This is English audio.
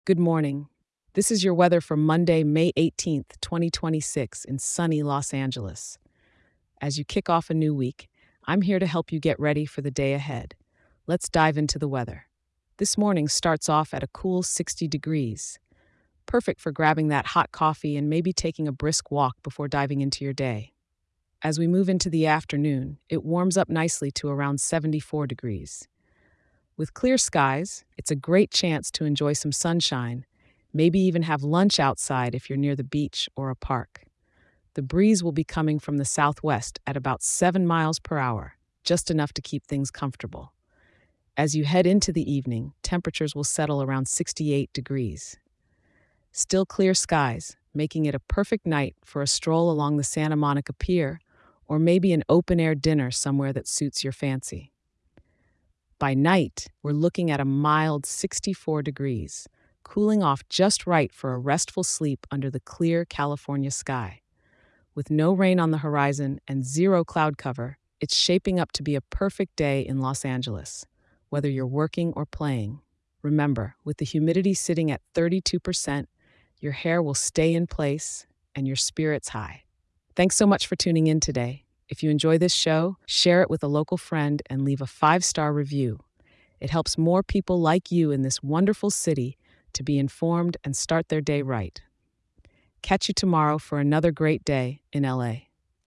Good morning. This is your weather for Monday, May 18th, 2026, in sunny Los Angeles. As you kick off a new week, I'm here to help you get ready for the day ahead. Let's dive into the weather. This morning starts off at a cool 60 degrees, perfect for grabbing that hot coffee and maybe taking a brisk walk before diving into your day. As we move into the afternoon, it warms up nicely to around 74 degrees. With clear skies, it's a great chance to enjoy some sunshine, maybe even have lunch outside if you're near the beach or a park. The breeze will be coming from the southwest at about 7 miles per hour, just enough to keep things comfortable. As you head into the evening, temperatures will settle around 68 degrees. Still clear skies, making it a perfect night for a stroll along the Santa Monica Pier or maybe an open-air dinner somewhere that suits your fancy. By night, we're looking at a mild 64 degrees, cooling off just right for a restful sleep under the clear California sky. With no rain on the horizon and zero cloud cover, it's shaping up to be a perfect day in Los Angeles, whether you're working or playing. Remember, with the humidity sitting at 32%, your hair will stay in place and your spirits high. Thanks so much for tuning in today. If you enjoy this show, share it with a local friend and leave a 5-star review. It helps more people like you in this wonderful city to be informed and start their day right. Catch you tomorrow for another great day in LA.